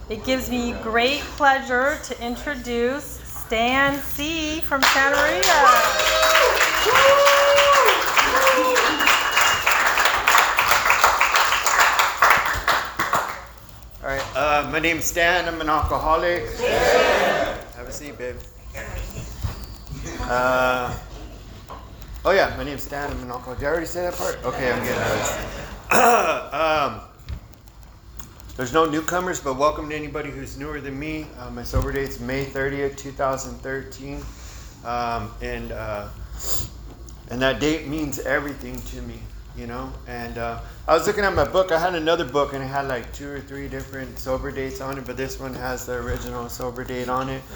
It gives me great pleasure to introduce Stan C. from Santa Maria. All right, my name's Stan. I'm an alcoholic. Yeah. Have a seat, babe. Oh yeah, my name's Stan. I'm an alcoholic. Did I already say that part? Okay, I'm getting nervous. There's no newcomers, but welcome to anybody who's newer than me. My sober date's May 30th, 2013. And that date means everything to me, you know. And I was looking at my book. I had another book, and it had like 2 or 3 different sober dates on it, but this one has the original sober date on it.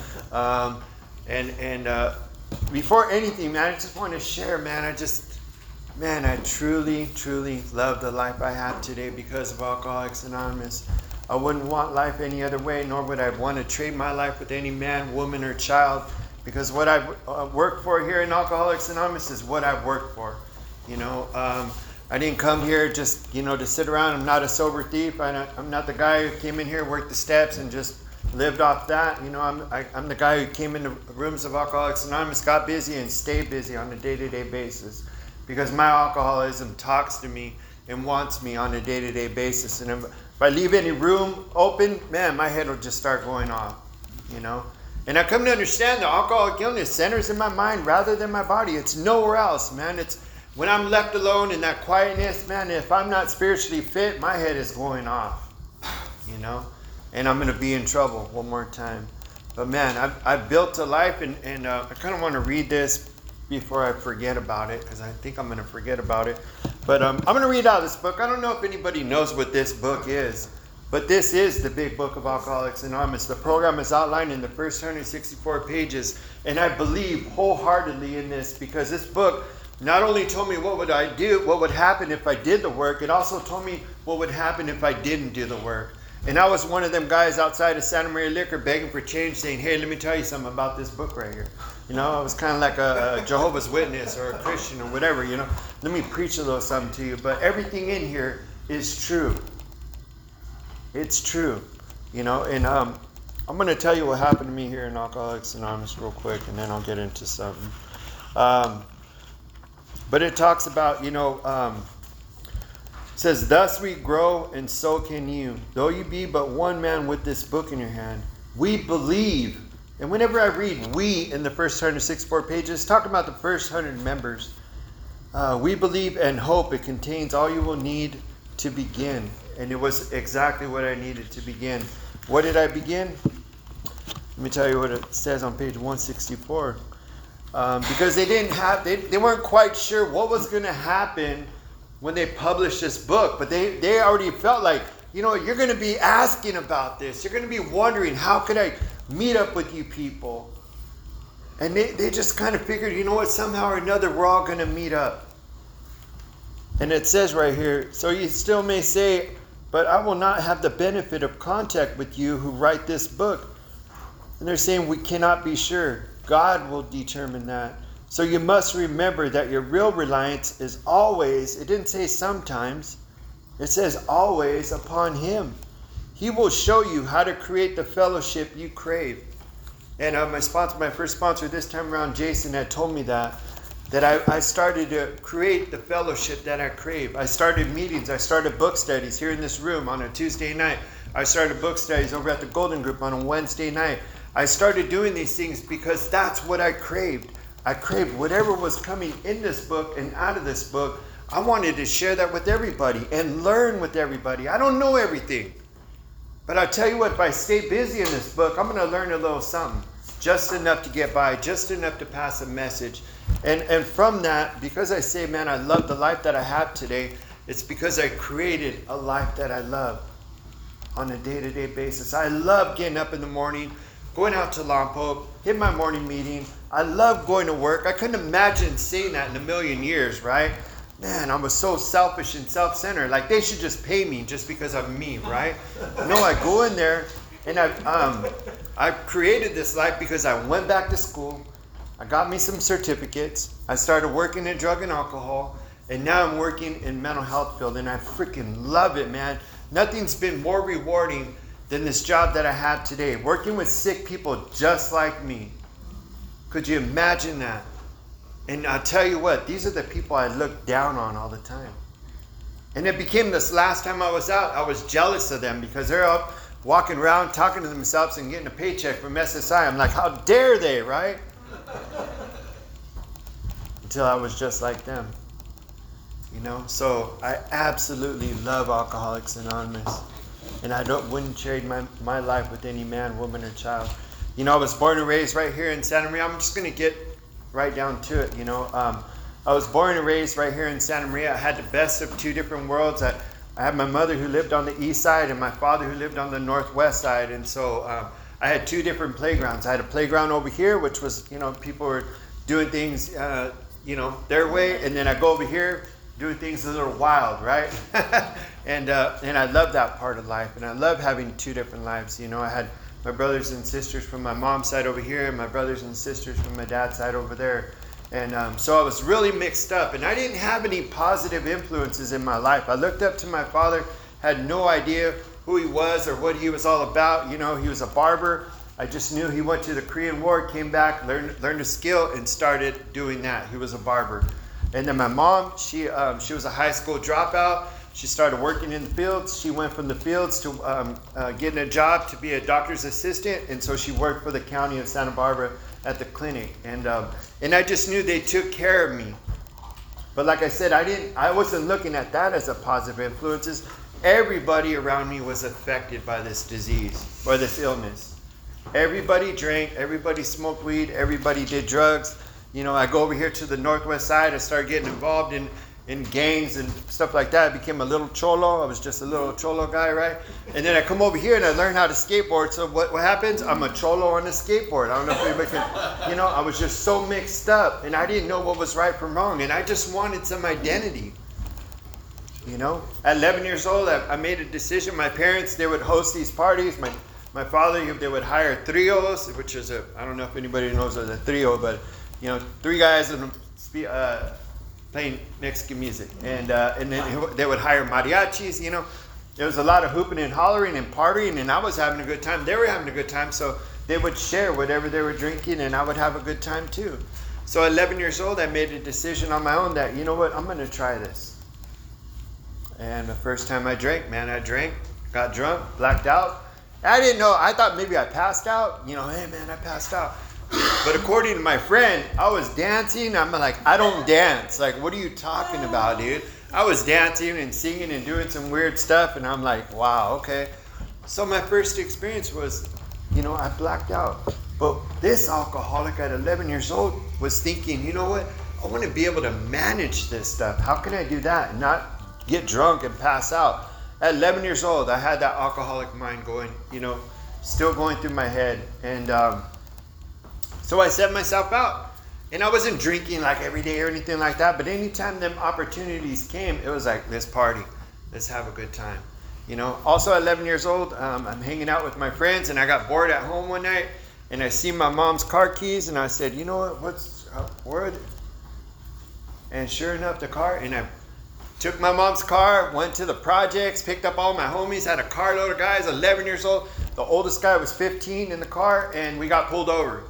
Before anything, man, I just want to share, man, I truly, truly love the life I have today because of Alcoholics Anonymous. I wouldn't want life any other way, nor would I want to trade my life with any man, woman, or child, because what I work for here in Alcoholics Anonymous is what I've worked for. You know, I didn't come here just, you know, to sit around. I'm not a sober thief. I'm not the guy who came in here, worked the steps, and just lived off that. You know, I'm the guy who came into rooms of Alcoholics Anonymous, got busy, and stayed busy on a day-to-day basis. Because my alcoholism talks to me and wants me on a day-to-day basis. And if I leave any room open, man, my head will just start going off, you know. And I come to understand that alcoholic illness centers in my mind rather than my body. It's nowhere else, man. It's when I'm left alone in that quietness, man, if I'm not spiritually fit, my head is going off, you know. And I'm going to be in trouble one more time. But man, I've built a life, and I kind of want to read this before I forget about it, because I think I'm going to forget about it. But I'm going to read out this book. I don't know if anybody knows what this book is, but this is the big book of Alcoholics Anonymous. The program is outlined in the first 164 pages, and I believe wholeheartedly in this, because this book not only told me what would happen if I did the work, it also told me what would happen if I didn't do the work. And I was one of them guys outside of Santa Maria Liquor begging for change, saying, hey, let me tell you something about this book right here. You know, I was kind of like a Jehovah's Witness or a Christian or whatever, you know. Let me preach a little something to you. But everything in here is true. It's true, you know. And I'm going to tell you what happened to me here in Alcoholics Anonymous real quick, and then I'll get into something. But it talks about, you know, it says, thus we grow, and so can you. Though you be but one man with this book in your hand, we believe. And whenever I read we in the first 164 pages, talking about the first 100 members, we believe and hope it contains all you will need to begin. And it was exactly what I needed to begin. What did I begin? Let me tell you what it says on page 164. Because they weren't quite sure what was going to happen when they published this book, but they already felt like, you know, you're going to be asking about this. You're going to be wondering, how could I meet up with you people? And they just kind of figured, you know what, somehow or another, we're all going to meet up. And it says right here, so you still may say, but I will not have the benefit of contact with you who write this book. And they're saying we cannot be sure. God will determine that. So you must remember that your real reliance is always, it didn't say sometimes, it says always upon Him. He will show you how to create the fellowship you crave. And my first sponsor this time around, Jason, had told me that I started to create the fellowship that I crave. I started meetings. I started book studies here in this room on a Tuesday night. I started book studies over at the Golden Group on a Wednesday night. I started doing these things because that's what I craved. I craved whatever was coming in this book and out of this book. I wanted to share that with everybody and learn with everybody. I don't know everything. But I'll tell you what, if I stay busy in this book, I'm going to learn a little something. Just enough to get by, just enough to pass a message. And from that, because I say, man, I love the life that I have today, it's because I created a life that I love on a day-to-day basis. I love getting up in the morning, going out to Lompoc, hit my morning meeting. I love going to work. I couldn't imagine saying that in a million years, right? Man, I was so selfish and self-centered. Like, they should just pay me just because I'm me, right? No, I go in there, and I created this life because I went back to school. I got me some certificates. I started working in drug and alcohol, and now I'm working in mental health field, and I freaking love it, man. Nothing's been more rewarding than this job that I have today, working with sick people just like me. Could you imagine that? And I'll tell you what, these are the people I look down on all the time. And it became this last time I was out, I was jealous of them because they're up walking around talking to themselves and getting a paycheck from SSI. I'm like, how dare they, right? Until I was just like them. You know, so I absolutely love Alcoholics Anonymous. And I wouldn't trade my life with any man, woman, or child. You know, I was born and raised right here in Santa Maria. I'm just going to get right down to it, you know. I was born and raised right here in Santa Maria. I had the best of two different worlds. I had my mother who lived on the east side and my father who lived on the northwest side. And so I had two different playgrounds. I had a playground over here, which was, you know, people were doing things, you know, their way. And then I go over here doing things a little wild, right? And I love that part of life. And I love having two different lives. You know, I had my brothers and sisters from my mom's side over here and my brothers and sisters from my dad's side over there. And so I was really mixed up. And I didn't have any positive influences in my life. I looked up to my father, had no idea who he was or what he was all about. You know, he was a barber. I just knew he went to the Korean War, came back, learned a skill, and started doing that. He was a barber. And then my mom, she was a high school dropout. She started working in the fields. She went from the fields to getting a job to be a doctor's assistant. And so she worked for the county of Santa Barbara at the clinic. And I just knew they took care of me. But like I said, I wasn't looking at that as a positive influences. Everybody around me was affected by this disease or this illness. Everybody drank, everybody smoked weed, everybody did drugs. You know, I go over here to the northwest side. I started getting involved in gangs and stuff like that. I became a little cholo. I was just a little cholo guy, right? And then I come over here and I learned how to skateboard. So what happens? I'm a cholo on a skateboard. I don't know if anybody can, you know, I was just so mixed up. And I didn't know what was right from wrong. And I just wanted some identity. You know, at 11 years old, I made a decision. My parents, they would host these parties. My father, they would hire trios, which is I don't know if anybody knows what a trio, but you know, three guys and playing Mexican music, and then they would hire mariachis. You know, there was a lot of hooping and hollering and partying, and I was having a good time. They were having a good time, so they would share whatever they were drinking, and I would have a good time too. So at 11 years old, I made a decision on my own that, you know what, I'm going to try this. And the first time I drank, got drunk, blacked out. I didn't know. I thought maybe I passed out. You know, hey man, I passed out. But according to my friend, I was dancing. I'm like, I don't dance. Like, what are you talking about, dude? I was dancing and singing and doing some weird stuff. And I'm like, wow, okay. So my first experience was, you know, I blacked out. But this alcoholic at 11 years old was thinking, you know what? I want to be able to manage this stuff. How can I do that and not get drunk and pass out? At 11 years old, I had that alcoholic mind going, you know, still going through my head. And so I set myself out. And I wasn't drinking like every day or anything like that. But anytime them opportunities came, it was like, let's party. Let's have a good time. You know, also at 11 years old, I'm hanging out with my friends. And I got bored at home one night. And I see my mom's car keys. And I said, you know what? Where are they? And sure enough, the car. And I took my mom's car, went to the projects, picked up all my homies, had a carload of guys, 11 years old. The oldest guy was 15 in the car, and we got pulled over.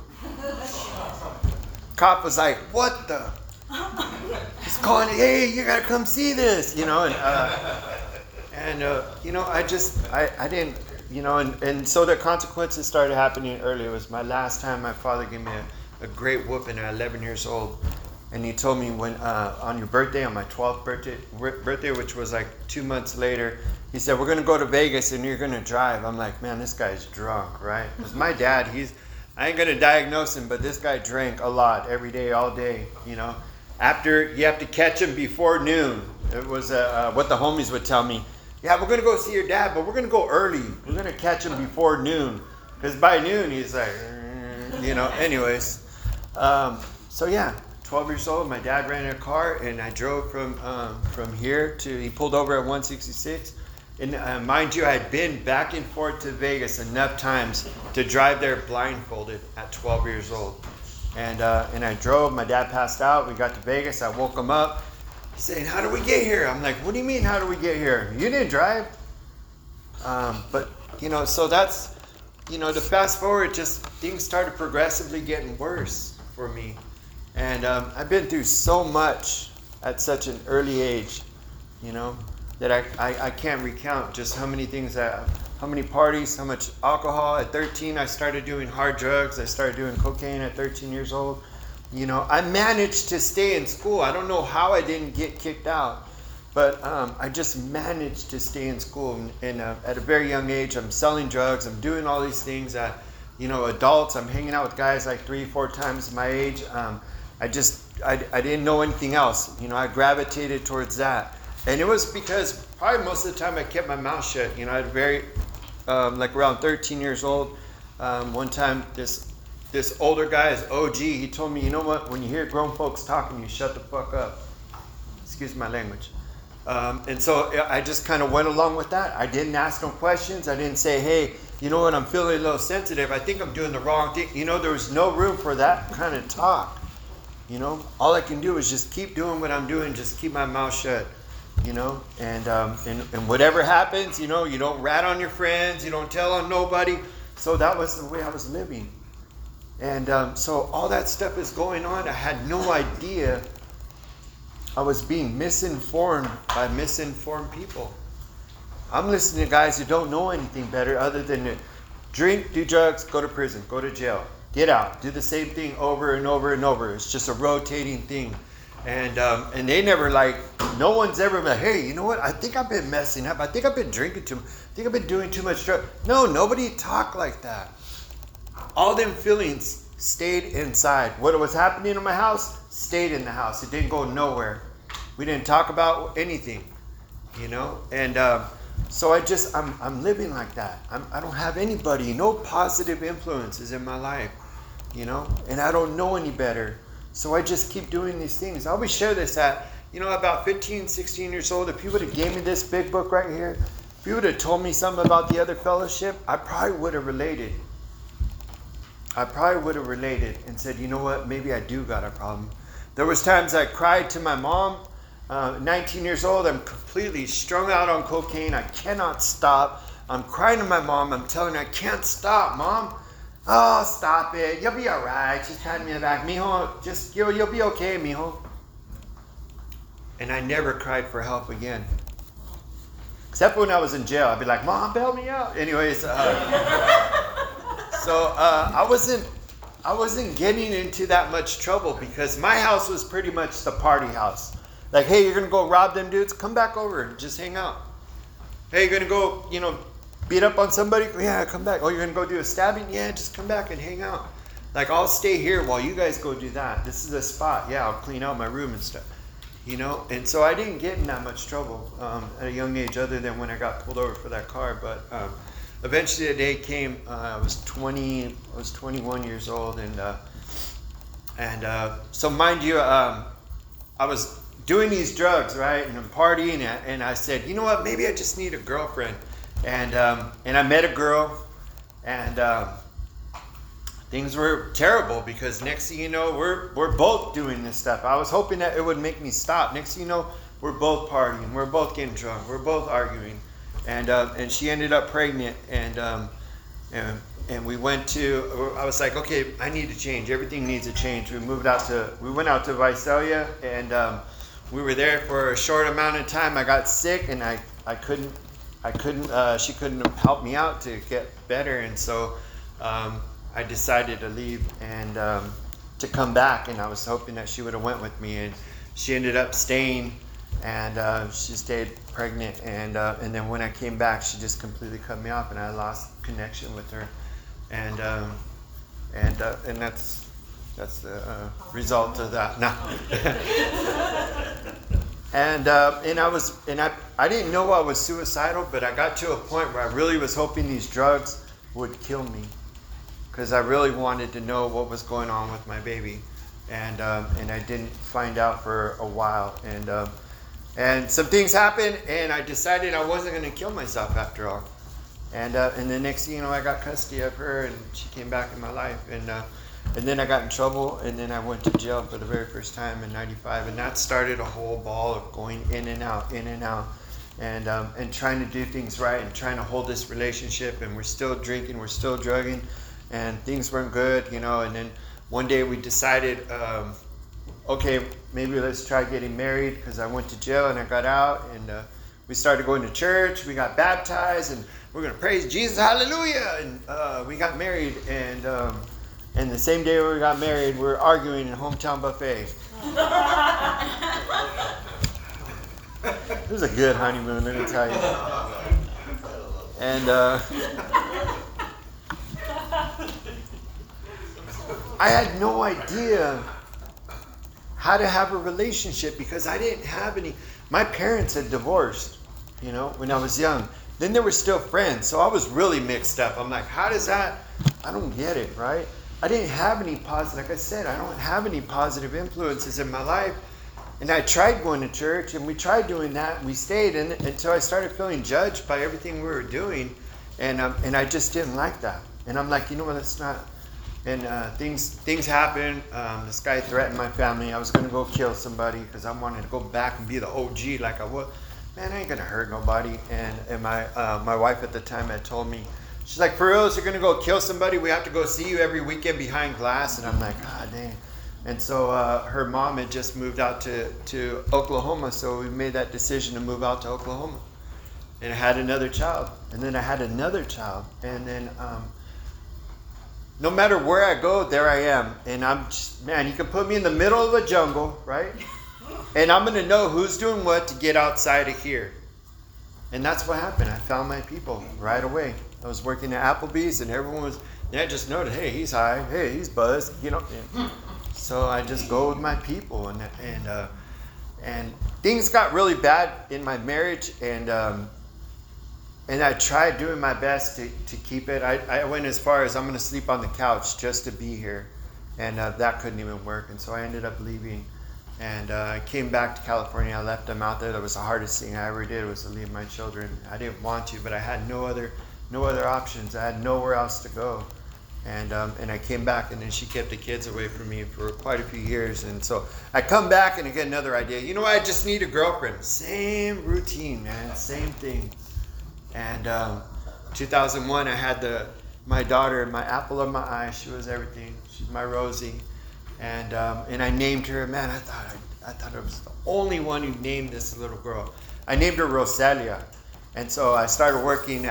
Cop was like, what the? He's calling, hey, you gotta come see this, you know, and you know, I didn't, you know, and so the consequences started happening early. It was my last time my father gave me a great whooping at 11 years old. And he told me when on your birthday, on my 12th birthday, which was like 2 months later, he said, we're going to go to Vegas and you're going to drive. I'm like, man, this guy's drunk, right? Because my dad, I ain't going to diagnose him, but this guy drank a lot every day, all day, you know. After, you have to catch him before noon. It was what the homies would tell me. Yeah, we're going to go see your dad, but we're going to go early. We're going to catch him before noon. Because by noon, he's like, you know, anyways. So yeah. 12 years old, my dad ran a car, and I drove from here to, he pulled over at 166. And mind you, I had been back and forth to Vegas enough times to drive there blindfolded at 12 years old. And I drove, my dad passed out, we got to Vegas, I woke him up. He's saying, how do we get here? I'm like, what do you mean, how do we get here? You didn't drive? But so that's, to fast forward, just things started progressively getting worse for me. And I've been through so much at such an early age, that I can't recount just how many things, how many parties, how much alcohol. At 13, I started doing hard drugs. I started doing cocaine at 13 years old. I managed to stay in school. I don't know how I didn't get kicked out, but I just managed to stay in school. And at a very young age, I'm selling drugs. I'm doing all these things. Adults. I'm hanging out with guys like 3-4 times my age. I didn't know anything else. I gravitated towards that. And it was because probably most of the time I kept my mouth shut. I had very, like around 13 years old, one time this older guy, is OG, he told me, you know what, when you hear grown folks talking, you shut the fuck up. Excuse my language. And so I just kind of went along with that. I didn't ask no questions. I didn't say, hey, you know what, I'm feeling a little sensitive. I think I'm doing the wrong thing. There was no room for that kind of talk. All I can do is just keep doing what I'm doing, just keep my mouth shut. And whatever happens, you don't rat on your friends, you don't tell on nobody. So that was the way I was living. And so all that stuff is going on. I had no idea I was being misinformed by misinformed people. I'm listening to guys who don't know anything better other than to drink, do drugs, go to prison, go to jail, get out, do the same thing over and over and over. It's just a rotating thing. And they never no one's ever like, hey, you know what? I think I've been messing up. I think I've been drinking too much. I think I've been doing too much drugs. No, nobody talked like that. All them feelings stayed inside. What was happening in my house stayed in the house. It didn't go nowhere. We didn't talk about anything, And so I'm living like that. I don't have anybody, no positive influences in my life, And I don't know any better. So I just keep doing these things. I always share this at, about 15, 16 years old. If you would have gave me this big book right here, if you would have told me something about the other fellowship, I probably would have related. And said, you know what, maybe I do got a problem. There was times I cried to my mom. 19 years old, I'm completely strung out on cocaine. I cannot stop. I'm crying to my mom. I'm telling her, I can't stop, Mom. Oh, stop it. You'll be all right. She's patting me on the back. Mijo, just, you'll be okay, mijo. And I never cried for help again. Except when I was in jail. I'd be like, Mom, bail me out. Anyways, so I wasn't getting into that much trouble because my house was pretty much the party house. Like, hey, you're going to go rob them dudes? Come back over and just hang out. Hey, you're going to go, beat up on somebody? Yeah, come back. Oh, you're going to go do a stabbing? Yeah, just come back and hang out. Like, I'll stay here while you guys go do that. This is a spot. Yeah, I'll clean out my room and stuff. And so I didn't get in that much trouble at a young age other than when I got pulled over for that car. But eventually the day came. I was 21 years old. And so mind you, I was doing these drugs, right? And I'm partying. And I said, you know what? Maybe I just need a girlfriend. And I met a girl, and things were terrible because next thing you know, we're both doing this stuff. I was hoping that it would make me stop. Next thing you know, we're both partying, we're both getting drunk, we're both arguing, and she ended up pregnant, and we went to. I was like, okay, I need to change. Everything needs a change. We went out to Visalia, and we were there for a short amount of time. I got sick, and I couldn't. She couldn't help me out to get better, and so I decided to leave and to come back. And I was hoping that she would have went with me, and she ended up staying, and she stayed pregnant. And then when I came back, she just completely cut me off, and I lost connection with her, and that's the result of that. No. And I didn't know I was suicidal, but I got to a point where I really was hoping these drugs would kill me, because I really wanted to know what was going on with my baby, and I didn't find out for a while, and some things happened, and I decided I wasn't going to kill myself after all, and the next thing you know, I got custody of her, and she came back in my life, and then I got in trouble, and then I went to jail for the very first time in '95, and that started a whole ball of going in and out. and trying to do things right and trying to hold this relationship, and we're still drinking, we're still drugging, and things weren't good, you know. And then one day we decided, okay, maybe let's try getting married, because I went to jail and I got out, and we started going to church, we got baptized, and we're going to praise Jesus, hallelujah, and we got married, and the same day we got married, we were arguing in Hometown Buffet. It was a good honeymoon, let me tell you. And I had no idea how to have a relationship, because I didn't have any. My parents had divorced, you know, when I was young. Then they were still friends, so I was really mixed up. I'm like, how does that? I don't get it, right? I didn't have any positive, like I said, I don't have any positive influences in my life. And I tried going to church, and we tried doing that, and we stayed in it until I started feeling judged by everything we were doing, and I just didn't like that. And I'm like, you know what, that's not. And things happened. This guy threatened my family. I was going to go kill somebody because I wanted to go back and be the OG like I was. Man, I ain't going to hurt nobody. And my wife at the time had told me, she's like, for real, you're going to go kill somebody? We have to go see you every weekend behind glass. And I'm like, God dang. And so her mom had just moved out to Oklahoma. So we made that decision to move out to Oklahoma. And I had another child. And then I had another child. And then no matter where I go, there I am. And I'm just, man, you can put me in the middle of a jungle, right? And I'm going to know who's doing what to get outside of here. And that's what happened. I found my people right away. I was working at Applebee's, and everyone was, I just noted, hey, he's high, hey, he's buzzed, you know. So I just go with my people, and things got really bad in my marriage, and I tried doing my best to keep it. I went as far as I'm going to sleep on the couch just to be here, and that couldn't even work. And so I ended up leaving, and I came back to California. I left them out there. That was the hardest thing I ever did, was to leave my children. I didn't want to, but I had no other options. I had nowhere else to go. And I came back, and then she kept the kids away from me for quite a few years. And so I come back, and I get another idea. You know what? I just need a girlfriend. Same routine, man. Same thing. And 2001, I had my daughter, my apple of my eye. She was everything. She's my Rosie. And I named her. Man, I thought I was the only one who named this little girl. I named her Rosalia. And so I started working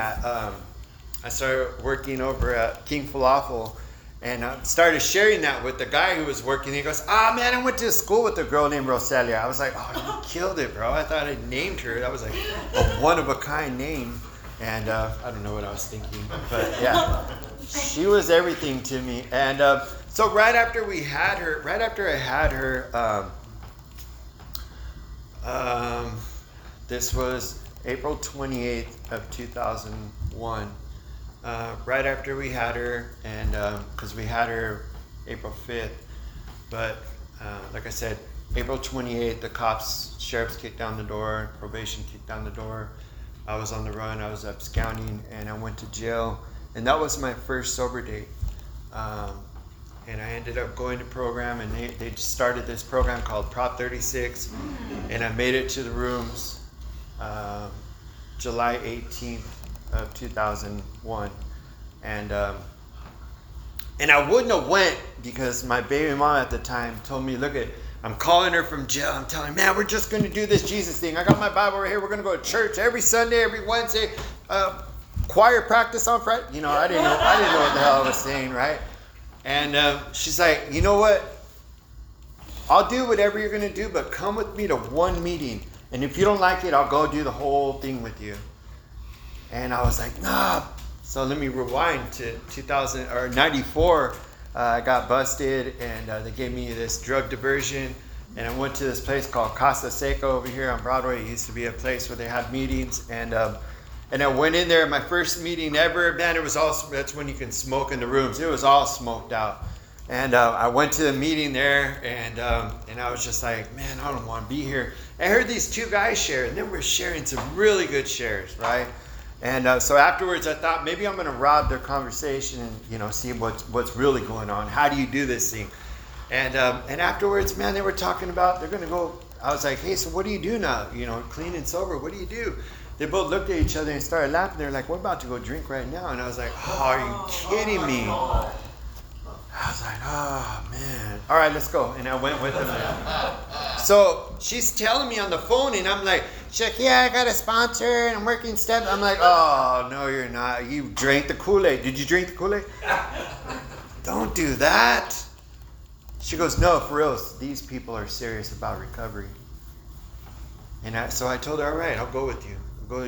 over at King Falafel, and I started sharing that with the guy who was working. He goes, man, I went to school with a girl named Rosalia. I was like, oh, you killed it, bro. I thought I named her. That was like a one-of-a-kind name. And I don't know what I was thinking. But yeah, she was everything to me. And so right after I had her, this was April 28th of 2001. Right after we had her, and because we had her April 5th, but like I said, April 28th, the sheriffs kicked down the door, probation kicked down the door. I was on the run, I was absconding, and I went to jail, and that was my first sober date. And I ended up going to program, and they just started this program called Prop 36, and I made it to the rooms July 18th of 2001, and I wouldn't have went, because my baby mom at the time told me, look, I'm calling her from jail. I'm telling her, man, we're just going to do this Jesus thing. I got my Bible right here. We're going to go to church every Sunday, every Wednesday, choir practice on Friday. You know, I didn't know what the hell I was saying, right? And she's like, you know what? I'll do whatever you're going to do, but come with me to one meeting. And if you don't like it, I'll go do the whole thing with you. And I was like, nah. So let me rewind to 94. I got busted, and they gave me this drug diversion. And I went to this place called Casa Seca over here on Broadway. It used to be a place where they had meetings. And I went in there, my first meeting ever. Man, that's when you can smoke in the rooms. It was all smoked out. And I went to the meeting there, and I was just like, man, I don't want to be here. I heard these two guys share, and they were sharing some really good shares, right? And so afterwards, I thought maybe I'm going to rob their conversation and see what's really going on. How do you do this thing? And afterwards, man, they were talking about they're going to go I was like, hey, so what do you do now? You know, clean and sober, what do you do? They both looked at each other and started laughing. They're like, we're about to go drink right now. And I was like, oh, are you kidding me? I was like, oh, man. All right, let's go. And I went with them. So she's telling me on the phone, and I'm like, she's like, yeah, I got a sponsor, and I'm working steps. I'm like, oh, no, you're not. You drank the Kool-Aid. Did you drink the Kool-Aid? Don't do that. She goes, no, for real, these people are serious about recovery. And so I told her, all right, I'll go with you.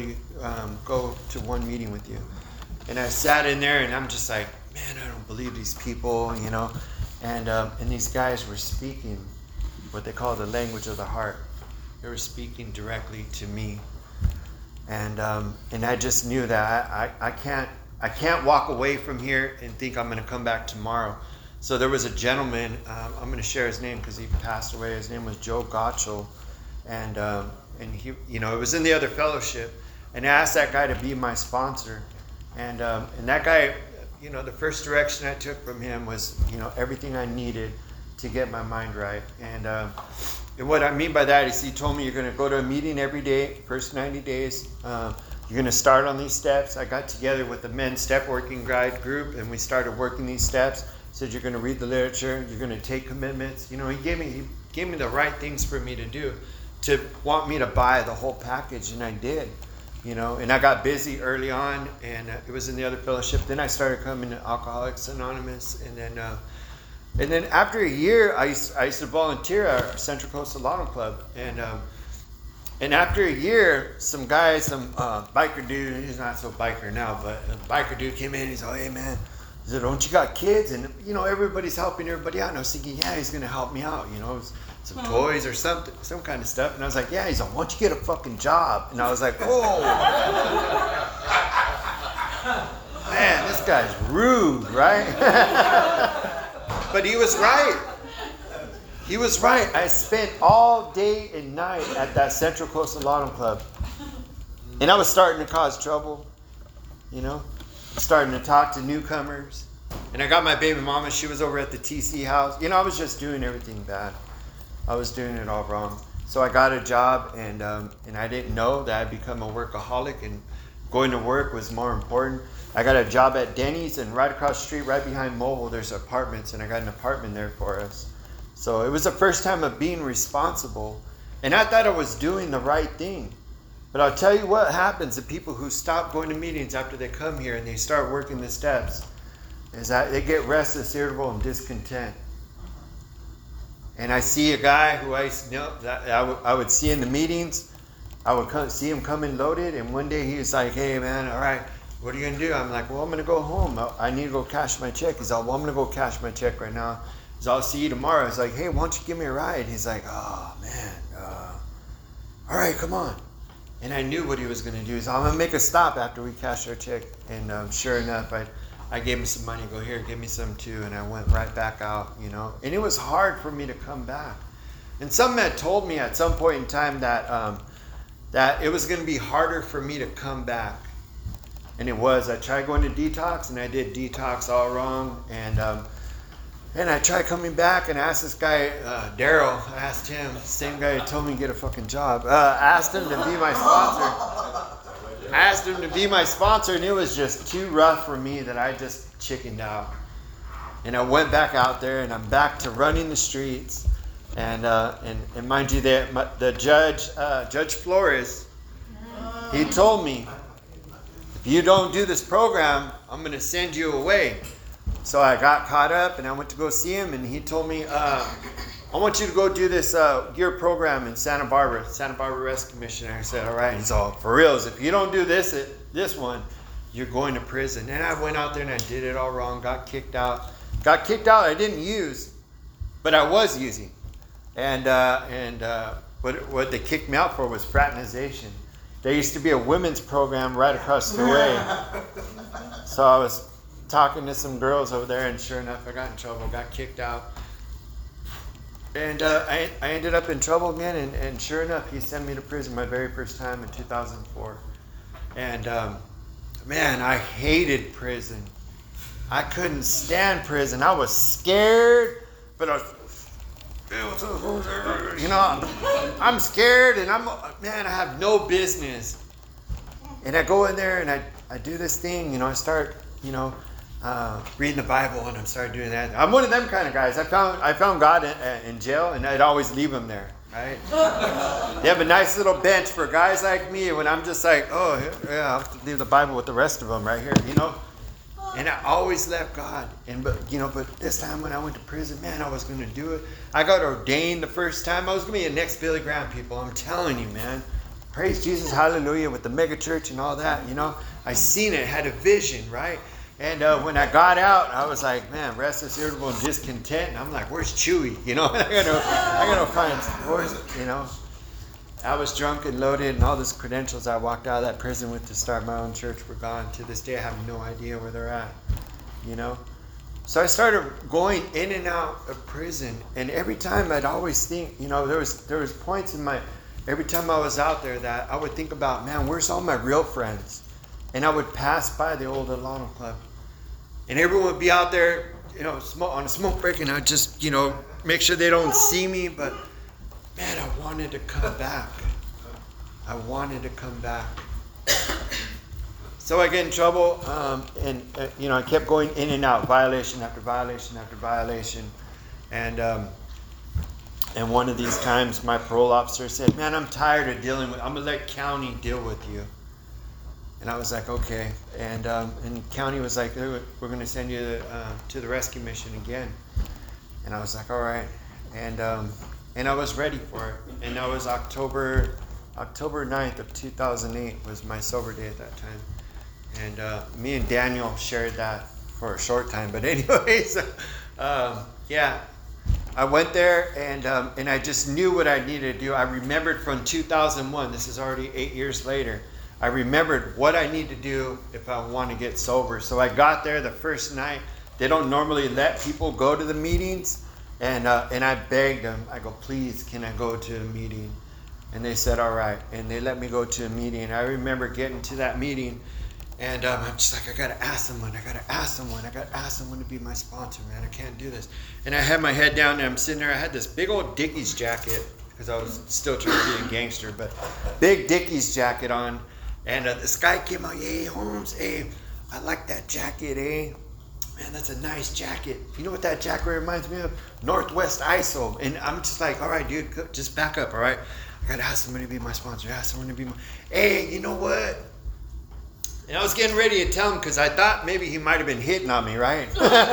Go to one meeting with you. And I sat in there, and I'm just like, man, I don't believe these people, you know. And these guys were speaking what they call the language of the heart. They were speaking directly to me. And I just knew that I can't walk away from here and think I'm going to come back tomorrow. So there was a gentleman, I'm going to share his name because he passed away. His name was Joe Gottschall. And he, you know, it was in the other fellowship. And I asked that guy to be my sponsor. And that guy, you know, the first direction I took from him was, you know, everything I needed to get my mind right. And what I mean by that is he told me, you're going to go to a meeting every day, first 90 days. You're going to start on these steps. I got together with the men's step working guide group, and we started working these steps. Said, you're going to read the literature. You're going to take commitments. You know, he gave me the right things for me to do, to want me to buy the whole package, and I did. You know, and I got busy early on, and it was in the other fellowship. Then I started coming to Alcoholics Anonymous, and then after a year, I used to volunteer at our Central Coast Lotto Club, and after a year, some biker dude, he's not so biker now, but a biker dude came in, and he's like, hey man, he said, don't you got kids? And you know, everybody's helping everybody out, and I was thinking, yeah, he's gonna help me out, you know. Some toys or something, some kind of stuff. And I was like, yeah. He's like, why don't you get a fucking job? And I was like, oh. Man, this guy's rude, right? But he was right. He was right. I spent all day and night at that Central Coast Lotto Club. And I was starting to cause trouble, you know. Starting to talk to newcomers. And I got my baby mama. She was over at the TC house. You know, I was just doing everything bad. I was doing it all wrong. So I got a job, and I didn't know that I'd become a workaholic, and going to work was more important. I got a job at Denny's, and right across the street, right behind Mobile, there's apartments, and I got an apartment there for us. So it was the first time of being responsible, and I thought I was doing the right thing. But I'll tell you what happens to people who stop going to meetings after they come here and they start working the steps, is that they get restless, irritable, and discontent. And I see a guy who I would see in the meetings. I would see him coming loaded, and one day he was like, hey man, all right, what are you going to do? I'm like, well, I'm going to go home. I need to go cash my check. He's like, well, I'm going to go cash my check right now. He's like, I'll see you tomorrow. I was like, hey, why don't you give me a ride? He's like, oh man, all right, come on. And I knew what he was going to do. He's like, I'm going to make a stop after we cash our check. And sure enough, I gave him some money. Go here, give me some too. And I went right back out, you know. And it was hard for me to come back. And someone had told me at some point in time that that it was going to be harder for me to come back. And it was. I tried going to detox, and I did detox all wrong. And I tried coming back, and I asked this guy, Daryl, I asked him, same guy who told me to get a fucking job, asked him to be my sponsor. I asked him to be my sponsor, and it was just too rough for me that I just chickened out. And I went back out there, and I'm back to running the streets. And mind you, the judge, Judge Flores, he told me, if you don't do this program, I'm going to send you away. So I got caught up, and I went to go see him, and he told me, I want you to go do this year program in Santa Barbara Rescue Mission. And I said, all right. He's all, for reals, if you don't do this one, you're going to prison. And I went out there, and I did it all wrong, got kicked out. I didn't use, but I was using. And what they kicked me out for was fraternization. There used to be a women's program right across the way. So I was talking to some girls over there, and sure enough, I got in trouble, got kicked out. And I ended up in trouble again, and sure enough, he sent me to prison my very first time in 2004. And man, I hated prison. I couldn't stand prison. I was scared, but You know, I'm scared and I have no business. And I go in there and I do this thing, you know, I start, you know, reading the Bible, and I'm starting doing that. I'm one of them kind of guys. I found God in jail, and I'd always leave him there, right? They have a nice little bench for guys like me when I'm just like, oh, yeah, I'll have to leave the Bible with the rest of them right here, you know? And I always left God. But this time when I went to prison, man, I was going to do it. I got ordained the first time. I was going to be the next Billy Graham, people. I'm telling you, man. Praise Jesus, hallelujah, with the mega church and all that, you know. I seen it, had a vision, right? And when I got out, I was like, man, restless, irritable, and discontent. And I'm like, where's Chewy? You know, I gotta find, where's, you know. I was drunk and loaded, and all these credentials I walked out of that prison with to start my own church were gone. To this day, I have no idea where they're at, you know. So I started going in and out of prison, and every time I'd always think, you know, there was points in every time I was out there that I would think about, man, where's all my real friends? And I would pass by the old Alano Club. And everyone would be out there, you know, on a smoke break, and I'd just, you know, make sure they don't see me. But, man, I wanted to come back. I wanted to come back. So I get in trouble, you know, I kept going in and out, violation after violation after violation. And one of these times, my parole officer said, man, I'm tired of I'm going to let county deal with you. And I was like, okay. And county was like, we're going to send you to the rescue mission again. And I was like, all right. And I was ready for it. And that was October 9th of 2008 was my sober day at that time. And me and Daniel shared that for a short time. But anyways, yeah. I went there, and I just knew what I needed to do. I remembered from 2001, this is already 8 years later, I remembered what I need to do if I want to get sober. So I got there the first night. They don't normally let people go to the meetings, and I begged them. I go, please, can I go to a meeting? And they said, all right. And they let me go to a meeting. I remember getting to that meeting, and I'm just like, I got to ask someone. I got to ask someone to be my sponsor, man. I can't do this. And I had my head down, and I'm sitting there. I had this big old Dickies jacket, because I was still trying to be a gangster, but big Dickies jacket on. And this guy came out, hey, Holmes, hey, I like that jacket, eh? Man, that's a nice jacket. You know what that jacket reminds me of? Northwest ISO. And I'm just like, all right, dude, just back up, all right? I got to ask somebody to be my sponsor. Hey, you know what? And I was getting ready to tell him because I thought maybe he might have been hitting on me, right?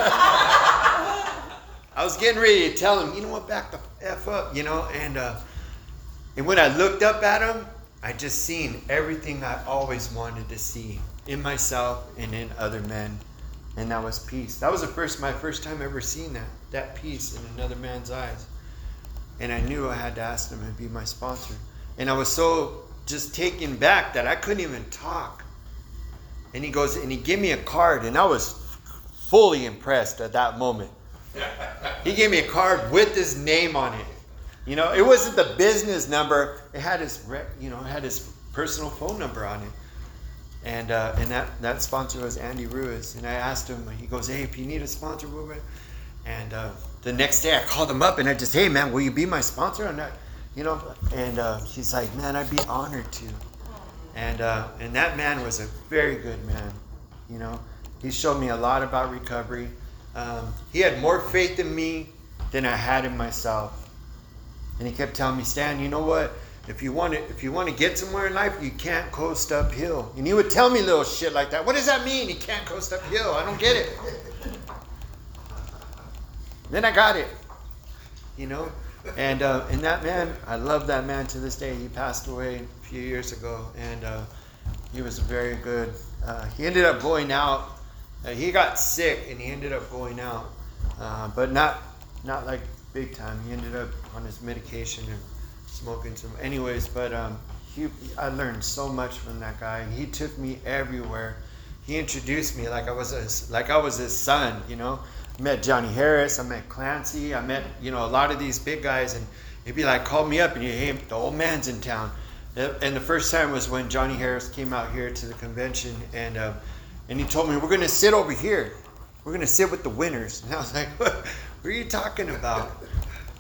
I was getting ready to tell him, you know what, back the F up, you know? And when I looked up at him, I just seen everything I always wanted to see in myself and in other men. And that was peace. That was my first time ever seeing that peace in another man's eyes. And I knew I had to ask him to be my sponsor. And I was so just taken back that I couldn't even talk. And he goes, and he gave me a card, and I was fully impressed at that moment. He gave me a card with his name on it. You know, it wasn't the business number. It had his, personal phone number on it. And that sponsor was Andy Ruiz. And I asked him, he goes, hey, if you need a sponsor, and the next day I called him up and I just, hey man, will you be my sponsor on that? You know, and he's like, man, I'd be honored to. And that man was a very good man. You know, he showed me a lot about recovery. He had more faith in me than I had in myself. And he kept telling me, Stan, you know what? If you want to get somewhere in life, you can't coast uphill. And he would tell me little shit like that. What does that mean? You can't coast uphill. I don't get it. Then I got it. You know? And that man, I love that man to this day. He passed away a few years ago. And he was very good. He ended up going out. He got sick and he ended up going out. But not like big time. He ended up on his medication and smoking some. Anyways, but I learned so much from that guy, and he took me everywhere. He introduced me like I was his son. You know, I met Johnny Harris, I met Clancy, I met a lot of these big guys, and he'd be like, call me up, and hey, the old man's in town. And the first time was when Johnny Harris came out here to the convention, and he told me, we're gonna sit over here. We're gonna sit with the winners. And I was like, what are you talking about?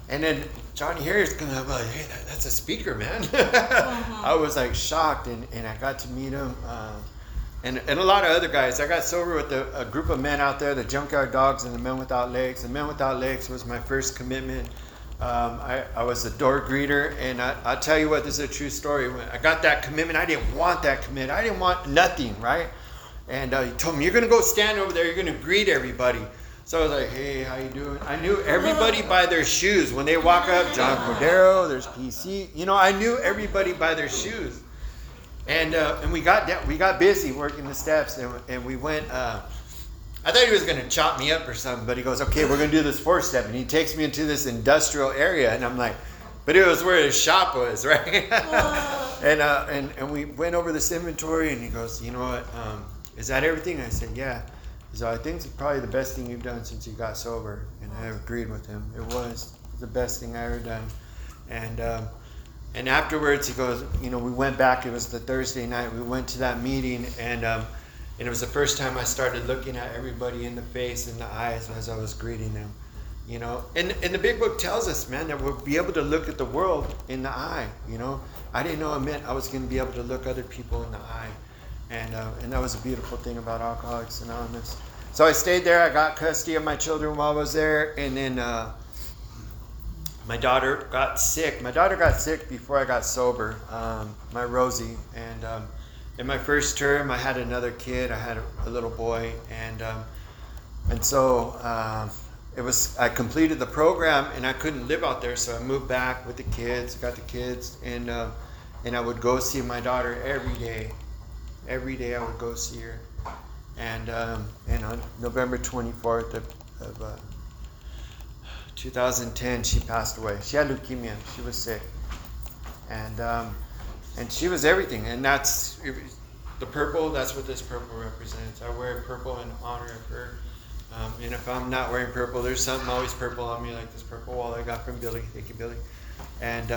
And then Johnny Harris comes up like, hey, that's a speaker, man. I was like shocked, and I got to meet him. And a lot of other guys. I got sober with a group of men out there, the Junkyard Dogs and the Men Without Legs. The Men Without Legs was my first commitment. I was a door greeter, and I'll tell you what, this is a true story. When I got that commitment, I didn't want that commitment. I didn't want nothing, right? And he told me, you're going to go stand over there, you're going to greet everybody. So I was like, hey, how you doing? I knew everybody by their shoes. When they walk up, John Cordero, there's PC. You know, I knew everybody by their shoes. And we got busy working the steps, and we went. I thought he was going to chop me up or something, but he goes, okay, we're going to do this 4-step, and he takes me into this industrial area, and I'm like, but it was where his shop was, right? and we went over this inventory, and he goes, you know what? Is that everything? I said, yeah. So I think it's probably the best thing you've done since you got sober, and I agreed with him. It was the best thing I ever done, and afterwards, he goes, you know, we went back. It was the Thursday night. We went to that meeting, and it was the first time I started looking at everybody in the face, in the eyes, as I was greeting them. You know, and the big book tells us, man, that we'll be able to look at the world in the eye. You know, I didn't know it meant I was going to be able to look other people in the eye, and that was a beautiful thing about Alcoholics Anonymous. So I stayed there. I got custody of my children while I was there, and then my daughter got sick. My daughter got sick before I got sober, my Rosie. And in my first term, I had another kid. I had a little boy. And so I completed the program, and I couldn't live out there. So I moved back with the kids, got the kids. And I would go see my daughter every day. Every day I would go see her. And on November 24th of 2010, she passed away. She had leukemia. She was sick, and she was everything. And that's the purple. That's what this purple represents. I wear purple in honor of her. And if I'm not wearing purple, there's something always purple on me, like this purple wall I got from Billy. Thank you, Billy. And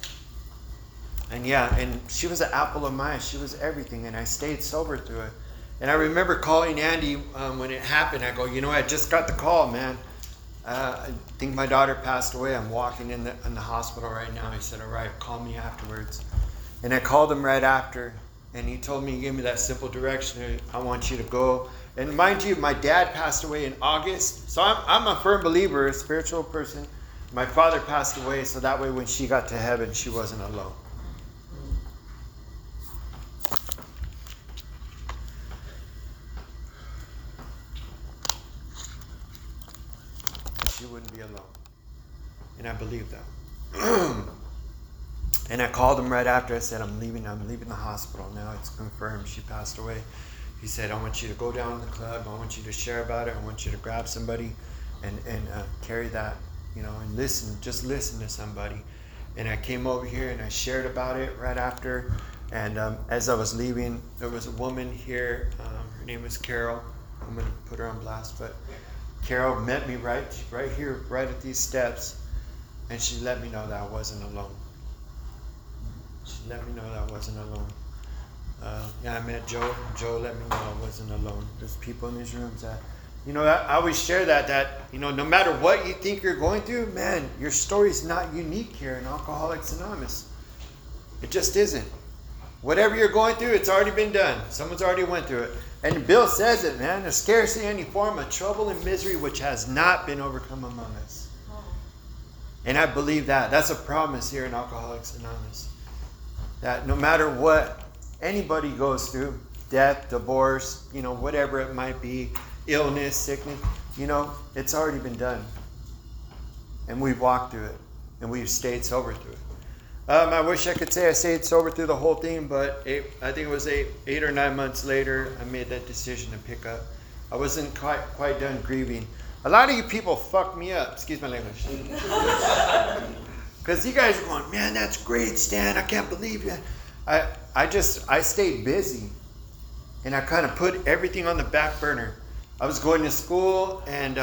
yeah, and she was an apple of my eye. She was everything, and I stayed sober through it. And I remember calling Andy when it happened. I go, you know, I just got the call, man. I think my daughter passed away. I'm walking in the hospital right now. He said, all right, call me afterwards. And I called him right after. And he told me, he gave me that simple direction. I want you to go. And mind you, my dad passed away in August. So I'm a firm believer, a spiritual person. My father passed away, so that way when she got to heaven, she wasn't alone. She wouldn't be alone. And I believe that. And I called him right after. I said, I'm leaving the hospital now. It's confirmed she passed away. He said, I want you to go down to the club. I want you to share about it. I want you to grab somebody and carry that, you know, and just listen to somebody. And I came over here and I shared about it right after. And as I was leaving, there was a woman here. Her name was Carol. I'm going to put her on blast, but Carol met me right here, right at these steps, and she let me know that I wasn't alone. She let me know that I wasn't alone. I met Joe. Joe let me know I wasn't alone. There's people in these rooms that, you know, I always share that, you know, no matter what you think you're going through, man, your story's not unique here in Alcoholics Anonymous. It just isn't. Whatever you're going through, it's already been done. Someone's already went through it. And Bill says it, man. There's scarcely any form of trouble and misery which has not been overcome among us. And I believe that. That's a promise here in Alcoholics Anonymous. That no matter what anybody goes through, death, divorce, you know, whatever it might be, illness, sickness, you know, it's already been done. And we've walked through it. And we've stayed sober through it. I wish I could say I stayed sober through the whole thing, but I think it was eight or 9 months later, I made that decision to pick up. I wasn't quite done grieving. A lot of you people fucked me up. Excuse my language. Because you guys are going, man, that's great, Stan. I can't believe you. I stayed busy. And I kind of put everything on the back burner. I was going to school, and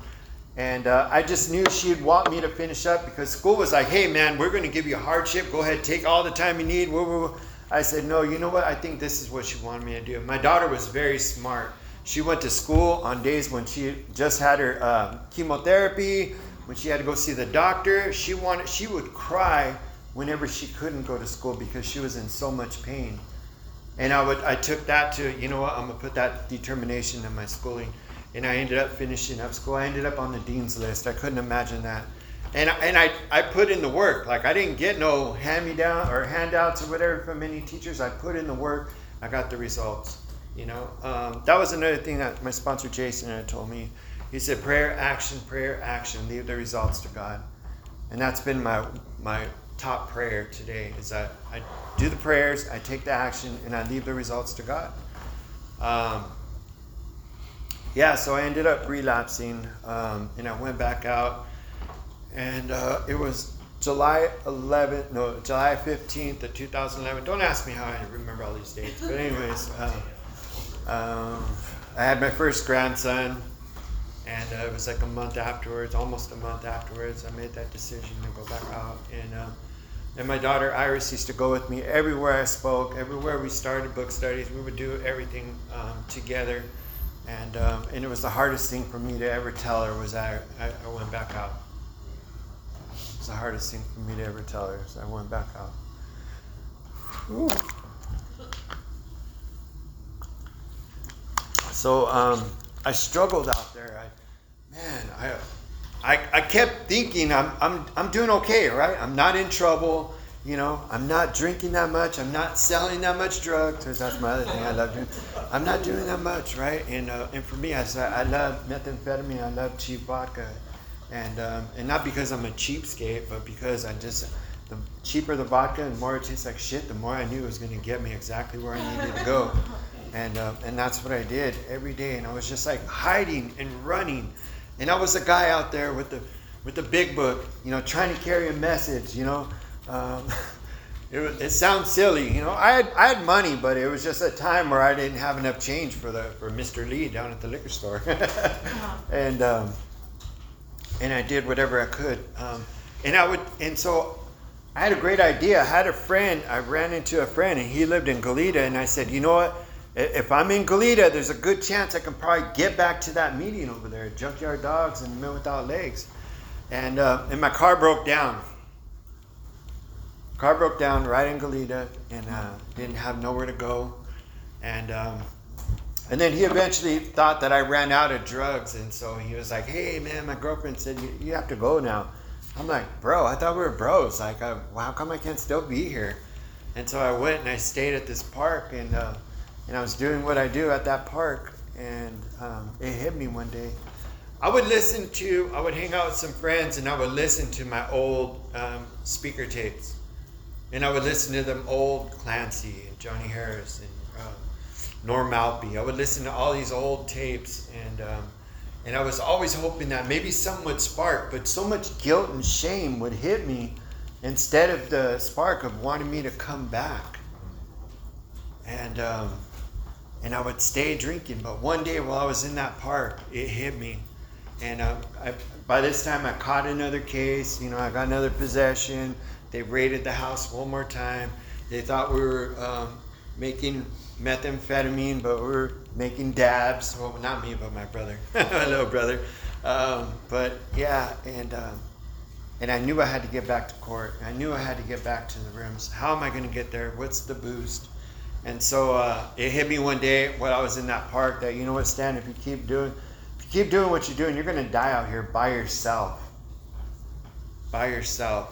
I just knew she'd want me to finish up because school was like, hey, man, we're going to give you a hardship. Go ahead, take all the time you need. I said, no, you know what? I think this is what she wanted me to do. My daughter was very smart. She went to school on days when she just had her chemotherapy, when she had to go see the doctor, she would cry whenever she couldn't go to school because she was in so much pain. And I took that to, you know what, I'm going to put that determination in my schooling. And I ended up finishing up school. I ended up on the dean's list. I couldn't imagine that. And I put in the work. Like, I didn't get no hand-me-down or handouts or whatever from any teachers. I put in the work. I got the results, you know. That was another thing that my sponsor Jason had told me. He said, prayer, action, leave the results to God. And that's been my top prayer today, is that I do the prayers, I take the action, and I leave the results to God. So I ended up relapsing, and I went back out, and it was July 15th of 2011. Don't ask me how I remember all these dates, but anyways, I had my first grandson, and it was like almost a month afterwards, I made that decision to go back out. And my daughter Iris used to go with me everywhere I spoke, everywhere we started book studies. We would do everything together. And it was the hardest thing for me to ever tell her was I went back out. It was the hardest thing for me to ever tell her is I went back out. Ooh. So I struggled out there. I kept thinking I'm doing okay, right? I'm not in trouble, you know. I'm not drinking that much. I'm not selling that much drugs. That's my other thing I love doing. I'm not doing that much, right? And for me, I love methamphetamine. I love cheap vodka, and not because I'm a cheapskate, but because the cheaper the vodka and the more it tastes like shit, the more I knew it was going to get me exactly where I needed to go. And that's what I did every day. And I was just like hiding and running. And I was a guy out there with the big book, you know, trying to carry a message, you know. It sounds silly, you know. I had money, but it was just a time where I didn't have enough change for Mr. Lee down at the liquor store. And I did whatever I could. And so I had a great idea. I had a friend. I ran into a friend, and he lived in Goleta. And I said, you know what? If I'm in Goleta, there's a good chance I can probably get back to that meeting over there, Junkyard Dogs and Men Without Legs. And my car broke down. Car broke down right in Goleta, and didn't have nowhere to go. And then he eventually thought that I ran out of drugs, and so he was like, "Hey, man, my girlfriend said you have to go now." I'm like, "Bro, I thought we were bros. Like, how come I can't still be here?" And so I went and I stayed at this park, and I was doing what I do at that park, and it hit me one day. I would hang out with some friends, and I would listen to my old speaker tapes. And I would listen to them old Clancy and Johnny Harris and Norm Maltby. I would listen to all these old tapes, and I was always hoping that maybe some would spark, but so much guilt and shame would hit me instead of the spark of wanting me to come back. And I would stay drinking. But one day while I was in that park, it hit me. And by this time, I caught another case. You know, I got another possession. They raided the house one more time. They thought we were making methamphetamine, but we were making dabs. Well, not me, but my brother, my little brother. But yeah, and I knew I had to get back to court. I knew I had to get back to the rooms. How am I going to get there? What's the boost? And so it hit me one day while I was in that park that, you know what, Stan, if you keep doing what you're doing, you're going to die out here by yourself. By yourself.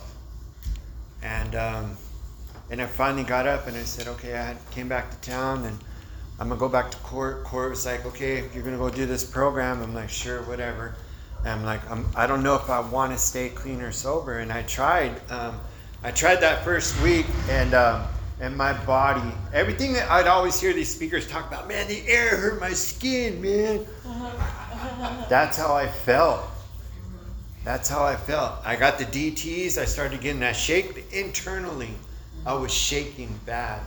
And I finally got up and I said, okay, I came back to town and I'm going to go back to court. Court was like, okay, you're going to go do this program. I'm like, sure, whatever. And I'm like, I don't know if I want to stay clean or sober. And I tried that first week, and my body, everything that I'd always hear these speakers talk about, man, the air hurt my skin, man. That's how I felt. That's how I felt. I got the DTs. I started getting that shake internally. I was shaking bad.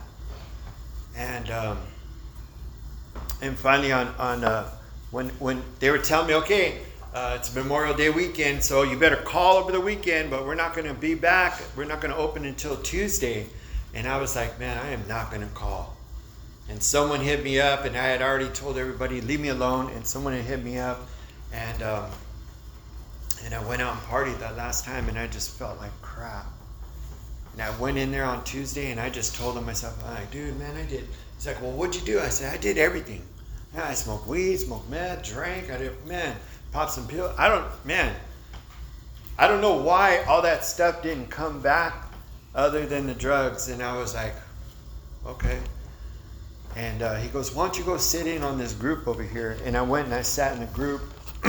And finally when they were telling me, okay, it's Memorial Day weekend, so you better call over the weekend, but we're not going to be back. We're not going to open until Tuesday. And I was like, man, I am not going to call. And someone hit me up, and I had already told everybody, leave me alone. And someone had hit me up, and And I went out and partied that last time, and I just felt like crap. And I went in there on Tuesday, and I just told him myself, I'm like, dude, man, I did. He's like, well, what'd you do? I said, I did everything. Yeah, I smoked weed, smoked meth, drank. I did, popped some pills. I don't know why all that stuff didn't come back other than the drugs. And I was like, okay. And he goes, why don't you go sit in on this group over here? And I went and I sat in a group.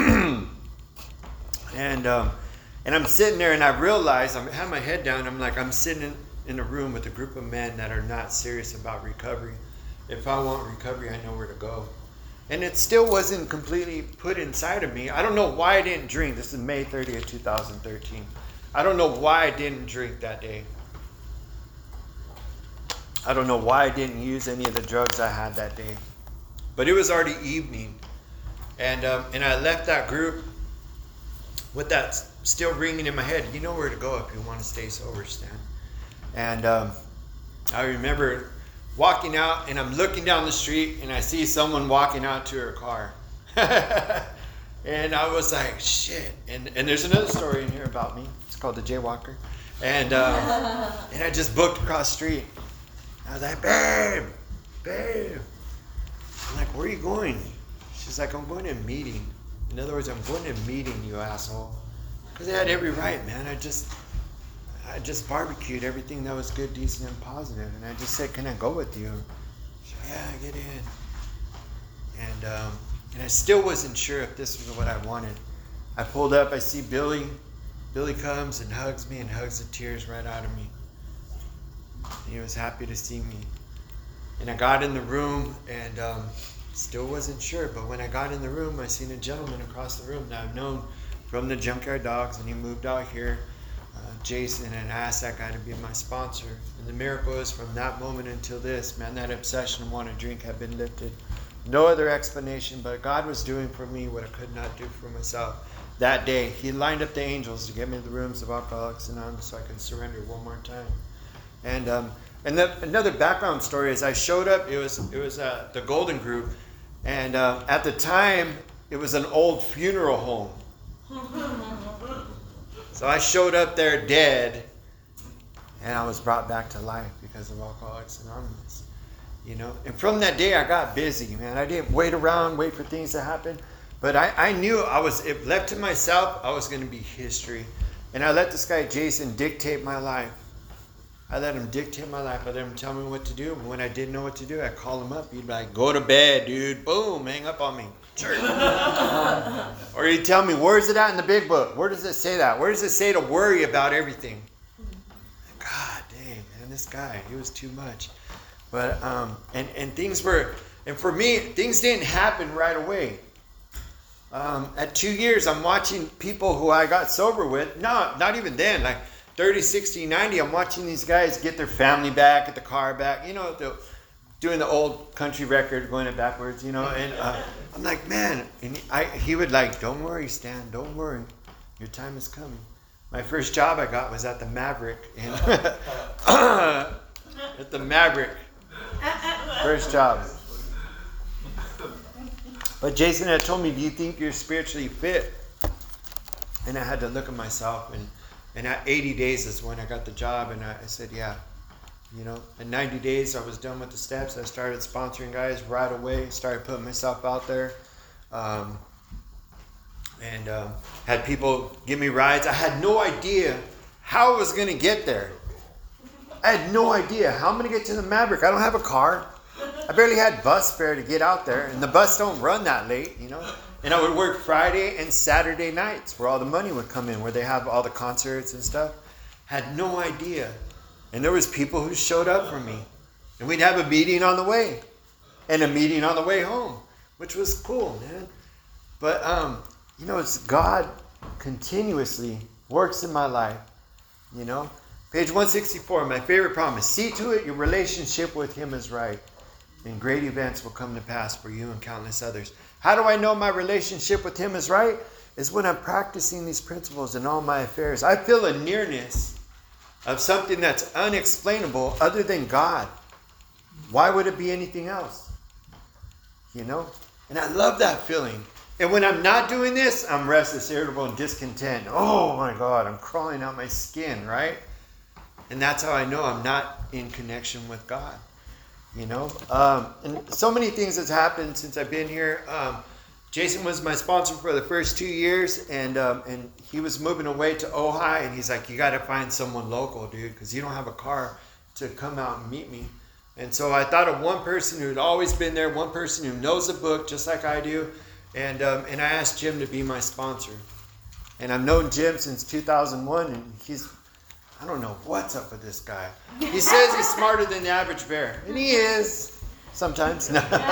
And I'm sitting there, and I realized, I had my head down. I'm sitting in a room with a group of men that are not serious about recovery. If I want recovery, I know where to go. And it still wasn't completely put inside of me. I don't know why I didn't drink. This is May 30th, 2013. I don't know why I didn't drink that day. I don't know why I didn't use any of the drugs I had that day. But it was already evening. And I left that group with that still ringing in my head. You know where to go if you want to stay sober, Stan. And I remember walking out, and I'm looking down the street, and I see someone walking out to her car. And I was like, shit. And there's another story in here about me. It's called The Jaywalker. And I just booked across the street. I was like, babe. I'm like, where are you going? She's like, I'm going to a meeting. In other words, I'm going to a meeting, you asshole. Because I had every right, man. I just barbecued everything that was good, decent, and positive. And I just said, can I go with you? She said, yeah, get in. And I still wasn't sure if this was what I wanted. I pulled up, I see Billy. Billy comes and hugs me and hugs the tears right out of me. He was happy to see me. And I got in the room, and still wasn't sure. But when I got in the room, I seen a gentleman across the room that I've known from the Junkyard Dogs, and he moved out here, Jason, and I asked that guy to be my sponsor. And the miracle is, from that moment until this, man, that obsession to want to drink had been lifted. No other explanation, but God was doing for me what I could not do for myself. That day, He lined up the angels to get me to the rooms of Alcoholics Anonymous so I can surrender one more time. And another background story is I showed up. It was the Golden Group, and at the time it was an old funeral home. So I showed up there dead, and I was brought back to life because of Alcoholics Anonymous. You know, and from that day I got busy, man. I didn't wait for things to happen, but I knew if left to myself, I was going to be history, and I let this guy Jason dictate my life. I let him dictate my life. I let him tell me what to do. And when I didn't know what to do, I'd call him up. He'd be like, go to bed, dude. Boom, hang up on me. Sure. Or he'd tell me, where's it at in the big book? Where does it say that? Where does it say to worry about everything? God dang, man, this guy, he was too much. But, and things were, and for me, things didn't happen right away. At 2 years, I'm watching people who I got sober with. No, not even then. Like, 30, 60, 90, I'm watching these guys get their family back, get the car back, you know, doing the old country record, going it backwards, you know, and I'm like, man, and he would like, don't worry, Stan, don't worry, your time is coming. My first job I got was at the Maverick, at the Maverick, first job. But Jason had told me, do you think you're spiritually fit? And I had to look at myself, and at 80 days is when I got the job, and I said, yeah. You know, in 90 days, I was done with the steps. I started sponsoring guys right away, started putting myself out there, and had people give me rides. I had no idea how I was going to get there. I had no idea how I'm going to get to the Maverick. I don't have a car. I barely had bus fare to get out there, and the bus don't run that late, you know. And I would work Friday and Saturday nights where all the money would come in, where they have all the concerts and stuff. Had no idea. And there was people who showed up for me. And we'd have a meeting on the way. And a meeting on the way home. Which was cool, man. But, you know, it's God continuously works in my life. You know. Page 164, my favorite promise. See to it your relationship with Him is right. And great events will come to pass for you and countless others. How do I know my relationship with Him is right? Is when I'm practicing these principles in all my affairs. I feel a nearness of something that's unexplainable other than God. Why would it be anything else? You know? And I love that feeling. And when I'm not doing this, I'm restless, irritable, and discontent. Oh my God, I'm crawling out my skin, right? And that's how I know I'm not in connection with God. You know? And so many things has happened since I've been here. Jason was my sponsor for the first 2 years, and he was moving away to Ojai, and he's like, you got to find someone local, dude, because you don't have a car to come out and meet me. And so I thought of one person who'd always been there, one person who knows the book just like I do, and I asked Jim to be my sponsor. And I've known Jim since 2001, and I don't know what's up with this guy. He says he's smarter than the average bear, and he is sometimes.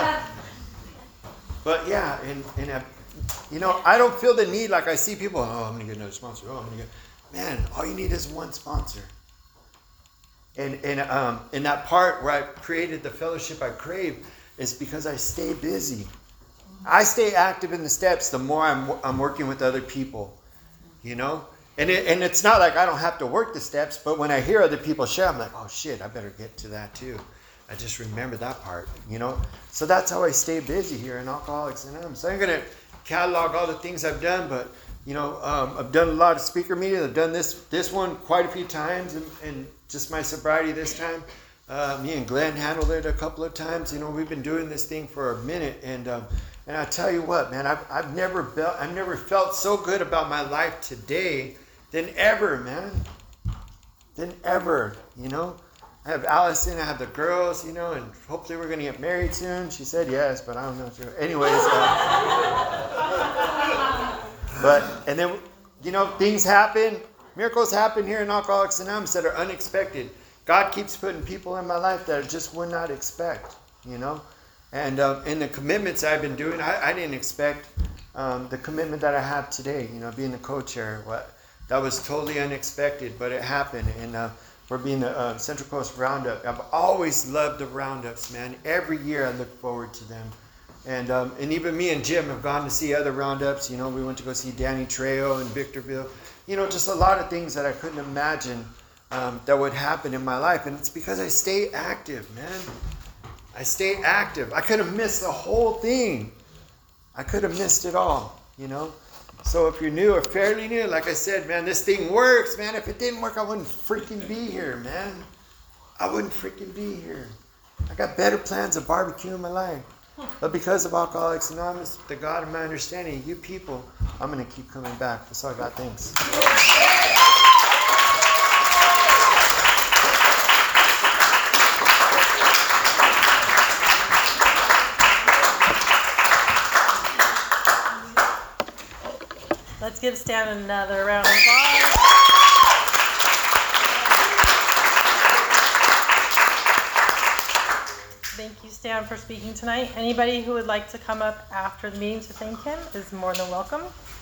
But yeah, and you know, I don't feel the need like I see people, oh, I'm going to get another sponsor. Oh, I'm going to get, man, all you need is one sponsor. And in that part where I created the fellowship I crave is because I stay busy. I stay active in the steps the more I'm working with other people, you know? And it's not like I don't have to work the steps, but when I hear other people share, I'm like, oh shit, I better get to that too. I just remember that part, you know? So that's how I stay busy here in Alcoholics Anonymous. So I'm going to catalog all the things I've done, but, you know, I've done a lot of speaker meetings. I've done this one quite a few times, and just my sobriety this time. Me and Glenn handled it a couple of times. You know, we've been doing this thing for a minute, and I tell you what, man, I've never felt so good about my life today than ever, man. Than ever, you know. I have Allison, I have the girls, you know, and hopefully we're going to get married soon. She said yes, but I don't know. Anyways. And then, you know, things happen. Miracles happen here in Alcoholics Anonymous that are unexpected. God keeps putting people in my life that I just would not expect, you know. And the commitments I've been doing, I didn't expect the commitment that I have today, you know, being the co-chair. That was totally unexpected, but it happened. And for being the Central Coast Roundup. I've always loved the Roundups, man. Every year I look forward to them. And even me and Jim have gone to see other Roundups. You know, we went to go see Danny Trejo in Victorville. You know, just a lot of things that I couldn't imagine that would happen in my life. And it's because I stay active, man. I stay active. I could have missed the whole thing. I could have missed it all, you know. So if you're new or fairly new, like I said, man, this thing works, man. If it didn't work, I wouldn't freaking be here, man. I wouldn't freaking be here. I got better plans of barbecue in my life. But because of Alcoholics Anonymous, the God of my understanding, you people, I'm going to keep coming back. That's all I got. Thanks. Let's give Stan another round of applause. Thank you, Stan, for speaking tonight. Anybody who would like to come up after the meeting to thank him is more than welcome.